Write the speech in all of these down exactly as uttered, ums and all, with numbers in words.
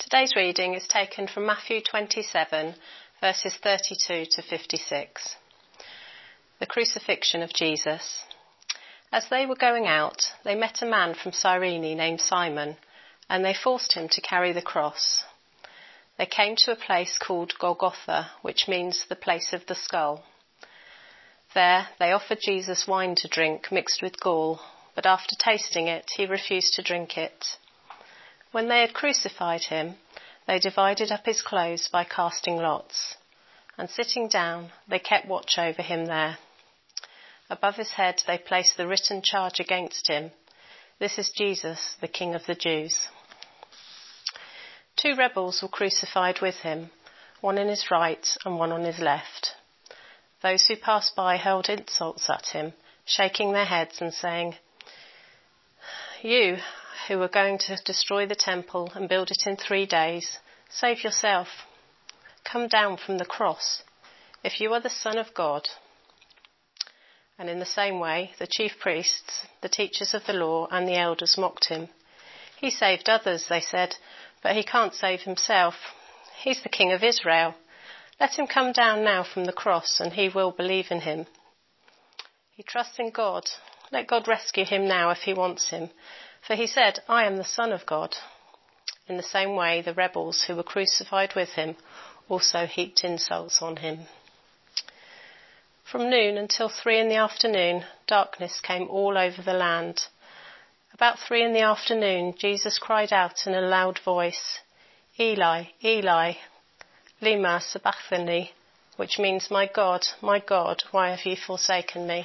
Today's reading is taken from Matthew twenty-seven, verses thirty-two to fifty-six. The crucifixion of Jesus. As they were going out, they met a man from Cyrene named Simon, and they forced him to carry the cross. They came to a place called Golgotha, which means the place of the skull. There they offered Jesus wine to drink mixed with gall, but after tasting it, he refused to drink it. When they had crucified him, they divided up his clothes by casting lots, and sitting down, they kept watch over him there. Above his head they placed the written charge against him, "This is Jesus, the King of the Jews." Two rebels were crucified with him, one on his right and one on his left. Those who passed by hurled insults at him, shaking their heads and saying, "You who are going to destroy the temple and build it in three days, save yourself. Come down from the cross, if you are the Son of God." And in the same way, the chief priests, the teachers of the law, and the elders mocked him. "He saved others," they said, "but he can't save himself. He's the King of Israel. Let him come down now from the cross, and he will believe in him. He trusts in God. Let God rescue him now if he wants him. For he said, 'I am the Son of God.'" In the same way, the rebels who were crucified with him also heaped insults on him. From noon until three in the afternoon, darkness came all over the land. About three in the afternoon, Jesus cried out in a loud voice, "Eli, Eli, lema sabachthani," which means, "My God, my God, why have you forsaken me?"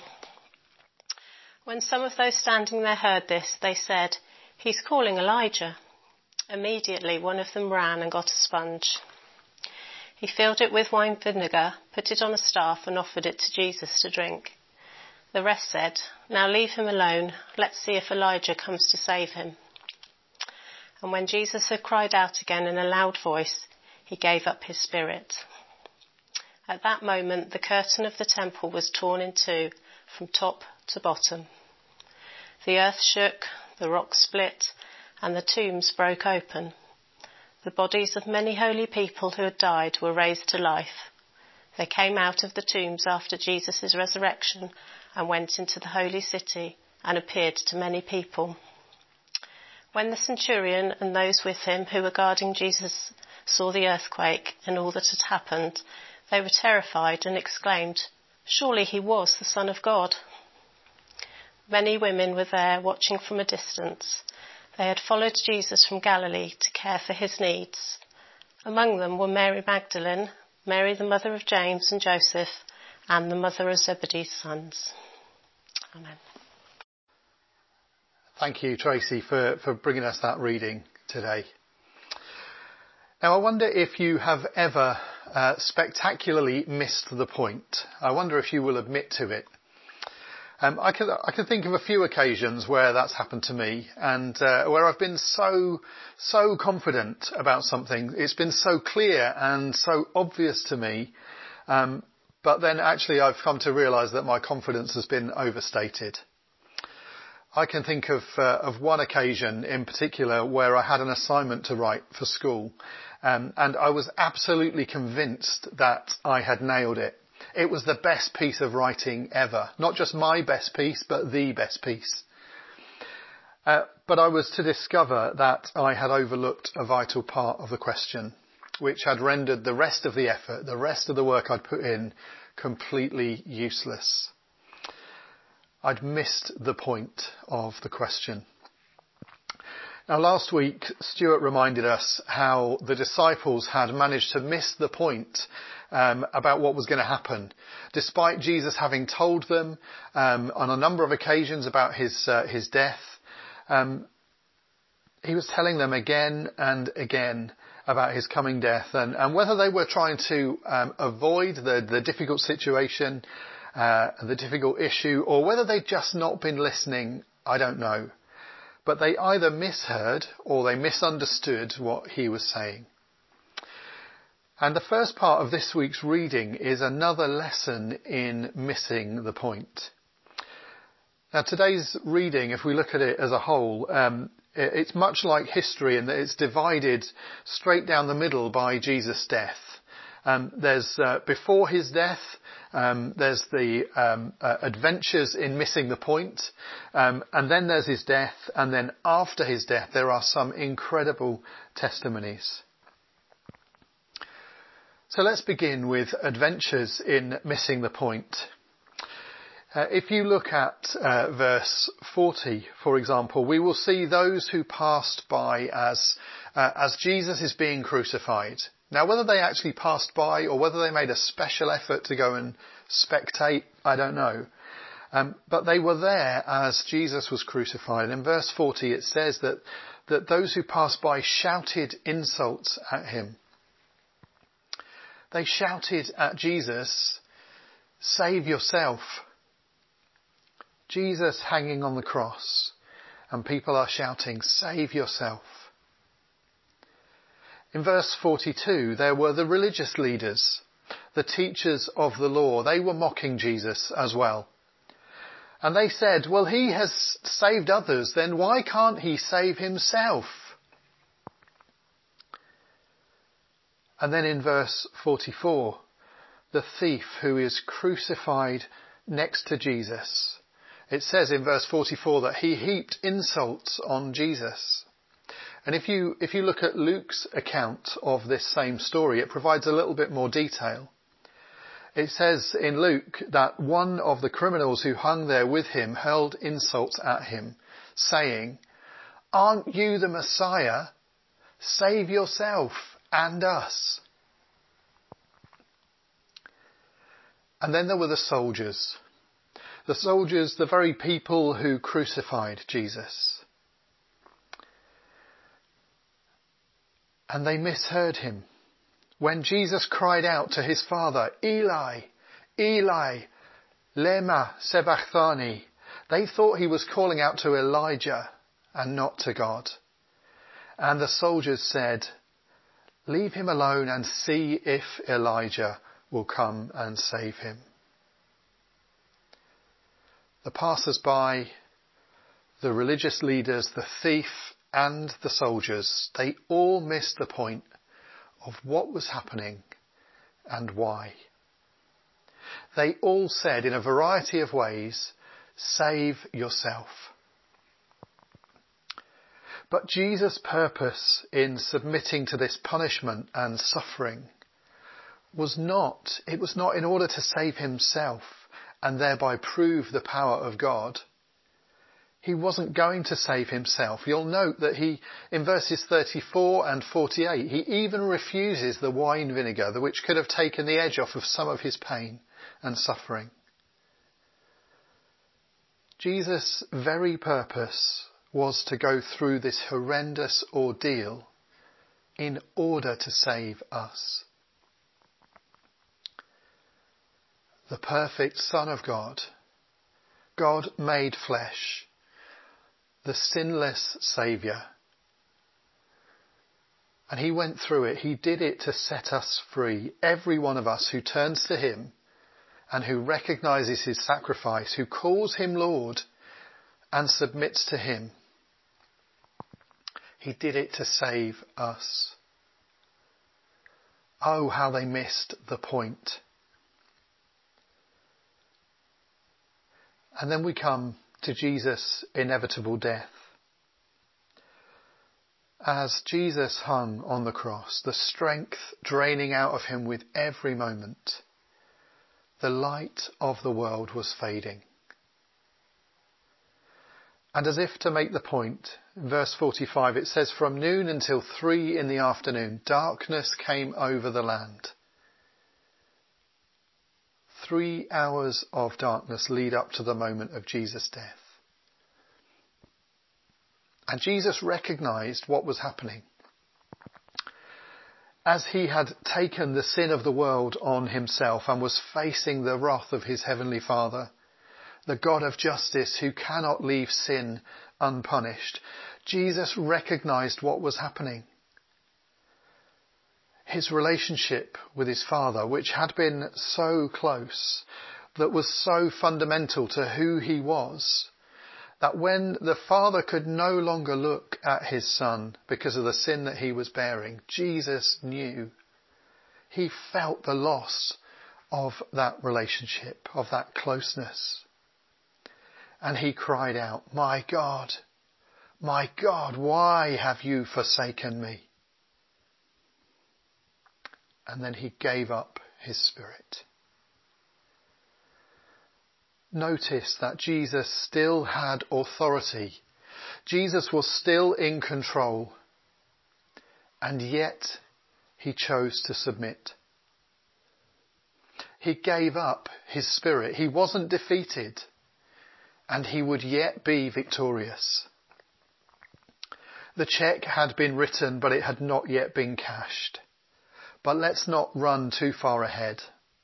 When some of those standing there heard this, they said, "He's calling Elijah." Immediately one of them ran and got a sponge. He filled it with wine vinegar, put it on a staff, and offered it to Jesus to drink. The rest said, "Now leave him alone. Let's see if Elijah comes to save him." And when Jesus had cried out again in a loud voice, he gave up his spirit. At that moment, the curtain of the temple was torn in two from top to bottom. The earth shook, the rocks split, and the tombs broke open. The bodies of many holy people who had died were raised to life. They came out of the tombs after Jesus' resurrection and went into the holy city and appeared to many people. When the centurion and those with him who were guarding Jesus saw the earthquake and all that had happened, they were terrified and exclaimed, "Surely he was the Son of God." Many women were there watching from a distance. They had followed Jesus from Galilee to care for his needs. Among them were Mary Magdalene, Mary the mother of James and Joseph, and the mother of Zebedee's sons. Amen. Thank you, Tracy, for, for bringing us that reading today. Now, I wonder if you have ever uh, spectacularly missed the point. I wonder if you will admit to it. Um, I can I can think of a few occasions where that's happened to me, and uh, where I've been so so confident about something. It's been so clear and so obvious to me, um, but then actually I've come to realise that my confidence has been overstated. I can think of uh, of one occasion in particular where I had an assignment to write for school, um, and I was absolutely convinced that I had nailed it. It was the best piece of writing ever. Not just my best piece, but the best piece. Uh, but I was to discover that I had overlooked a vital part of the question, which had rendered the rest of the effort, the rest of the work I'd put in, completely useless. I'd missed the point of the question. Now, last week, Stuart reminded us how the disciples had managed to miss the point um, about what was going to happen. Despite Jesus having told them um, on a number of occasions about his uh, his death, um, he was telling them again and again about his coming death. And, and whether they were trying to um, avoid the, the difficult situation, uh, the difficult issue, or whether they'd just not been listening, I don't know. But they either misheard or they misunderstood what he was saying. And the first part of this week's reading is another lesson in missing the point. Now, today's reading, if we look at it as a whole, um, It's much like history in that it's divided straight down the middle by Jesus' death. Um, there's uh, before his death, um, there's the um, uh, adventures in missing the point, um, and then there's his death, and then after his death there are some incredible testimonies. So let's begin with adventures in missing the point. Uh, if you look at uh, verse forty, for example, we will see those who passed by as uh, as Jesus is being crucified. Now, whether they actually passed by or whether they made a special effort to go and spectate, I don't know. Um, but they were there as Jesus was crucified. In verse forty, it says that, that those who passed by shouted insults at him. They shouted at Jesus, "Save yourself." Jesus hanging on the cross, and people are shouting, "Save yourself." In verse forty-two, there were the religious leaders, the teachers of the law. They were mocking Jesus as well. And they said, well, he has saved others, then why can't he save himself? And then in verse forty-four, the thief who is crucified next to Jesus. It says in verse forty-four that he heaped insults on Jesus. And if you, if you look at Luke's account of this same story, it provides a little bit more detail. It says in Luke that one of the criminals who hung there with him hurled insults at him, saying, "Aren't you the Messiah? Save yourself and us." And then there were the soldiers. The soldiers, the very people who crucified Jesus. And they misheard him. When Jesus cried out to his Father, "Eli, Eli, lema sabachthani," they thought he was calling out to Elijah and not to God. And the soldiers said, "Leave him alone and see if Elijah will come and save him." The passers-by, the religious leaders, the thief and the soldiers, they all missed the point of what was happening and why. They all said in a variety of ways, "Save yourself." But Jesus' purpose in submitting to this punishment and suffering was not, it was not in order to save himself and thereby prove the power of God. He wasn't going to save himself. You'll note that he, in verses thirty-four and forty-eight, he even refuses the wine vinegar, which could have taken the edge off of some of his pain and suffering. Jesus' very purpose was to go through this horrendous ordeal in order to save us. The perfect Son of God, God made flesh, the sinless Saviour. And he went through it. He did it to set us free. Every one of us who turns to him and who recognises his sacrifice, who calls him Lord and submits to him. He did it to save us. Oh, how they missed the point. And then we come to Jesus' inevitable death. As Jesus hung on the cross, the strength draining out of him with every moment, the light of the world was fading. And as if to make the point, in verse forty-five it says, "From noon until three in the afternoon, darkness came over the land." Three hours of darkness lead up to the moment of Jesus' death. And Jesus recognised what was happening. As he had taken the sin of the world on himself and was facing the wrath of his heavenly Father, the God of justice who cannot leave sin unpunished, Jesus recognised what was happening. His relationship with his Father, which had been so close, that was so fundamental to who he was, that when the Father could no longer look at his Son because of the sin that he was bearing, Jesus knew. He felt the loss of that relationship, of that closeness. And he cried out, "My God, my God, why have you forsaken me?" And then he gave up his spirit. Notice that Jesus still had authority. Jesus was still in control. And yet he chose to submit. He gave up his spirit. He wasn't defeated. And he would yet be victorious. The cheque had been written, but it had not yet been cashed. But let's not run too far ahead.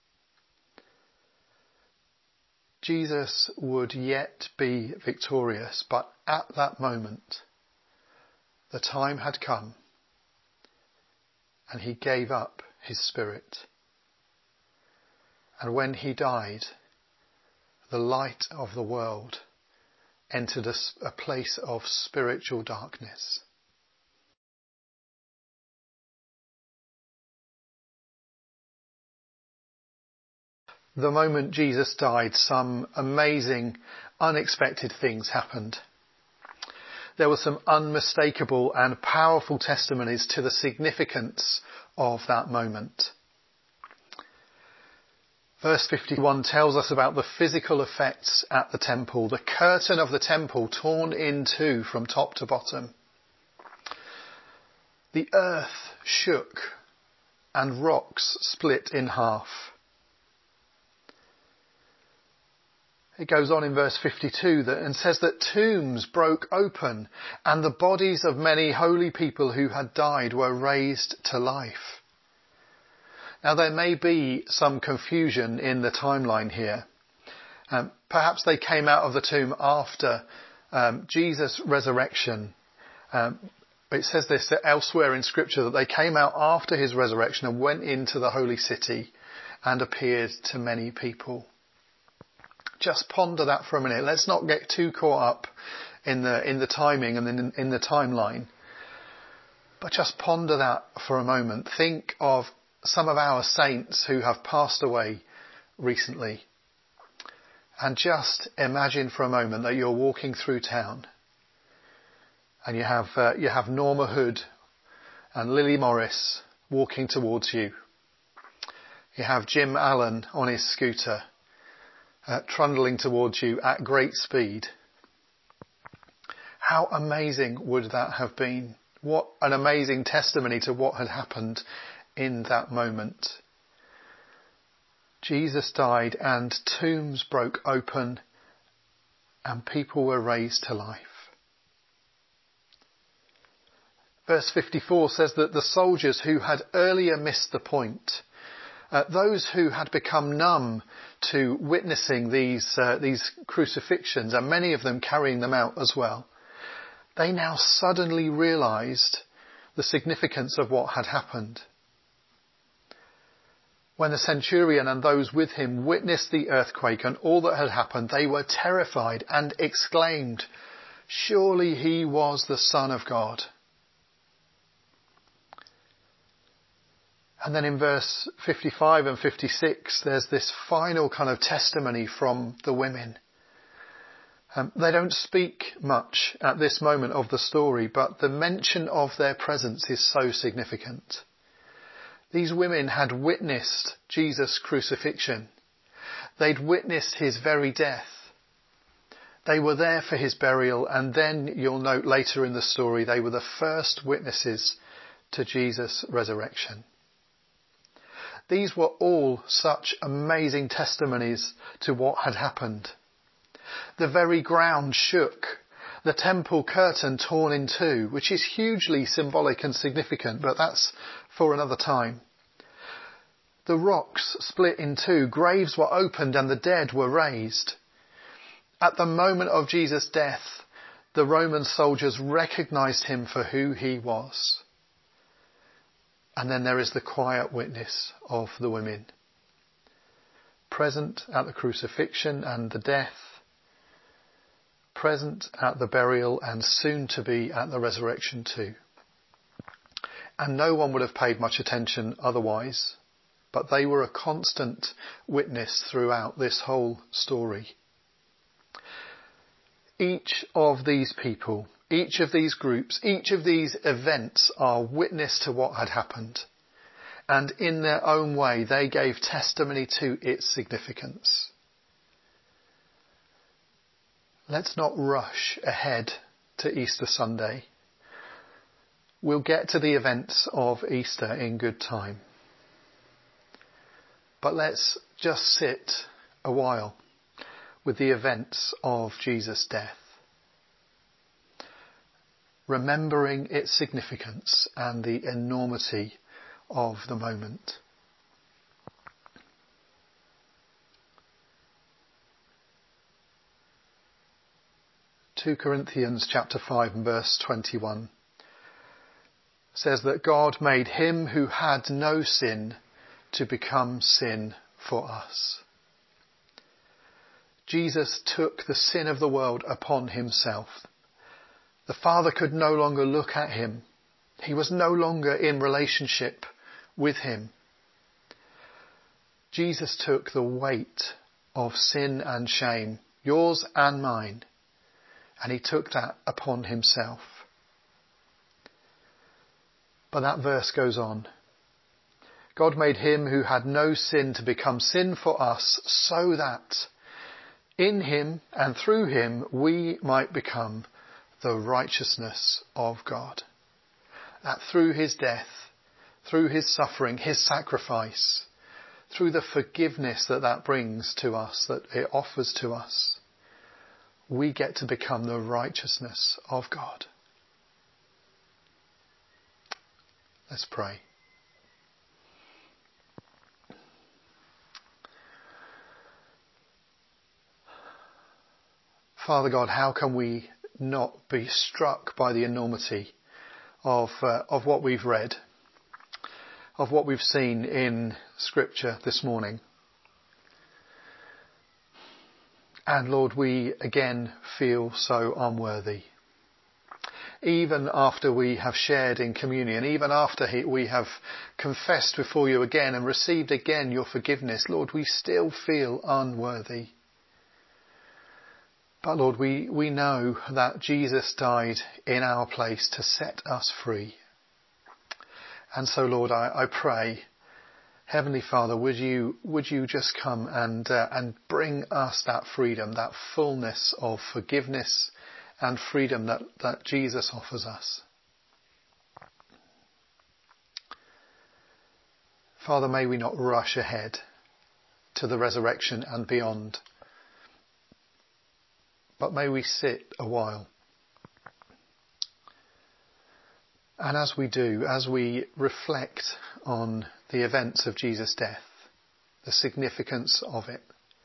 Jesus would yet be victorious, but at that moment, the time had come, and he gave up his spirit. And when he died, the light of the world entered a, a place of spiritual darkness. The moment Jesus died, some amazing, unexpected things happened. There were some unmistakable and powerful testimonies to the significance of that moment. Verse fifty-one tells us about the physical effects at the temple. The curtain of the temple torn in two from top to bottom. The earth shook and rocks split in half. It goes on in verse fifty-two that, and says that tombs broke open and the bodies of many holy people who had died were raised to life. Now there may be some confusion in the timeline here. Um, perhaps they came out of the tomb after um, Jesus' resurrection. Um, it says this elsewhere in Scripture that they came out after his resurrection and went into the holy city and appeared to many people. Just ponder that for a minute. Let's not get too caught up in the in the timing and in, in the timeline. But just ponder that for a moment. Think of some of our saints who have passed away recently. And just imagine for a moment that you're walking through town and you have uh, you have Norma Hood and Lily Morris walking towards you. You have Jim Allen on his scooter, Uh, trundling towards you at great speed. How amazing would that have been? What an amazing testimony to what had happened in that moment. Jesus died and tombs broke open and people were raised to life. Verse fifty-four says that the soldiers who had earlier missed the point, Uh, those who had become numb to witnessing these uh, these crucifixions, and many of them carrying them out as well, they now suddenly realised the significance of what had happened. When the centurion and those with him witnessed the earthquake and all that had happened, they were terrified and exclaimed, "Surely he was the Son of God." And then in verse fifty-five and fifty-six, there's this final kind of testimony from the women. Um, they don't speak much at this moment of the story, but the mention of their presence is so significant. These women had witnessed Jesus' crucifixion. They'd witnessed his very death. They were there for his burial, and then you'll note later in the story, they were the first witnesses to Jesus' resurrection. These were all such amazing testimonies to what had happened. The very ground shook. The temple curtain torn in two, which is hugely symbolic and significant, but that's for another time. The rocks split in two. Graves were opened and the dead were raised. At the moment of Jesus' death, the Roman soldiers recognized him for who he was. And then there is the quiet witness of the women, present at the crucifixion and the death, present at the burial and soon to be at the resurrection too. And no one would have paid much attention otherwise, but they were a constant witness throughout this whole story. Each of these people, each of these groups, each of these events are witness to what had happened. And in their own way, they gave testimony to its significance. Let's not rush ahead to Easter Sunday. We'll get to the events of Easter in good time. But let's just sit a while with the events of Jesus' death, remembering its significance and the enormity of the moment. Second Corinthians chapter five and verse twenty-one says that God made him who had no sin to become sin for us. Jesus took the sin of the world upon himself. The Father could no longer look at him. He was no longer in relationship with him. Jesus took the weight of sin and shame, yours and mine, and he took that upon himself. But that verse goes on. God made him who had no sin to become sin for us, so that in him and through him we might become the righteousness of God. That through his death, through his suffering, his sacrifice, through the forgiveness that that brings to us, that it offers to us, we get to become the righteousness of God. Let's pray. Father God, how can we not be struck by the enormity of uh, of what we've read, of what we've seen in Scripture this morning? And Lord, we again feel so unworthy. Even after we have shared in communion, even after he, we have confessed before you again and received again your forgiveness, Lord, we still feel unworthy. But Lord, we, we know that Jesus died in our place to set us free. And so Lord, I, I pray, Heavenly Father, would you, would you just come and, uh, and bring us that freedom, that fullness of forgiveness and freedom that, that Jesus offers us. Father, may we not rush ahead to the resurrection and beyond, but may we sit a while. And as we do, as we reflect on the events of Jesus' death, the significance of it,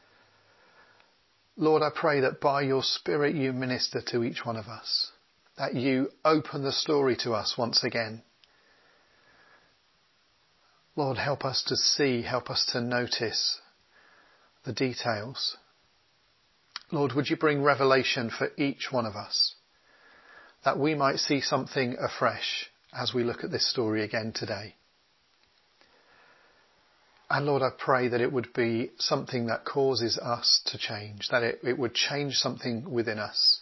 Lord, I pray that by your Spirit you minister to each one of us, that you open the story to us once again. Lord, help us to see, help us to notice the details. Lord, would you bring revelation for each one of us, that we might see something afresh as we look at this story again today. And Lord, I pray that it would be something that causes us to change, that it, it would change something within us.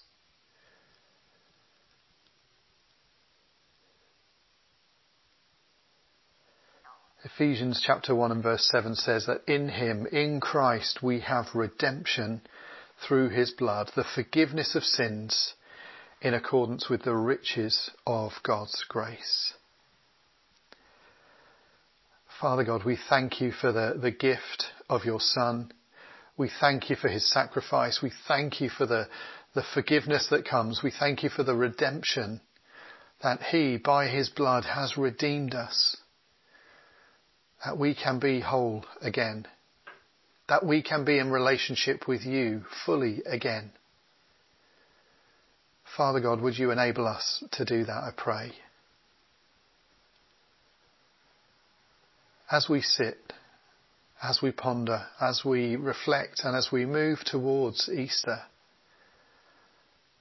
Ephesians chapter one and verse seven says that in him, in Christ, we have redemption through his blood, the forgiveness of sins in accordance with the riches of God's grace. Father God, we thank you for the, the gift of your Son. We thank you for his sacrifice. We thank you for the, the forgiveness that comes. We thank you for the redemption that he, by his blood, has redeemed us. That we can be whole again. That we can be in relationship with you fully again. Father God, would you enable us to do that, I pray. As we sit, as we ponder, as we reflect, and as we move towards Easter,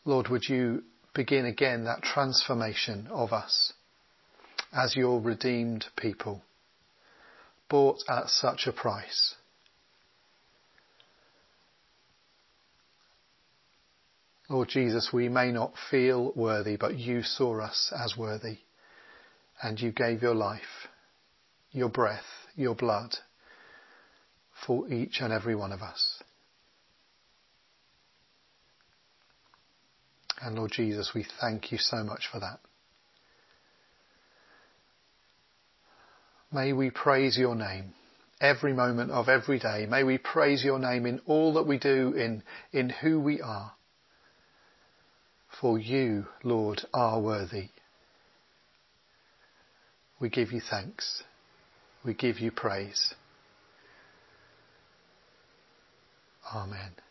Lord, would you begin again that transformation of us as your redeemed people, bought at such a price. Lord Jesus, we may not feel worthy, but you saw us as worthy, and you gave your life, your breath, your blood for each and every one of us. And Lord Jesus, we thank you so much for that. May we praise your name every moment of every day. May we praise your name in all that we do, in, in who we are. For you, Lord, are worthy. We give you thanks. We give you praise. Amen.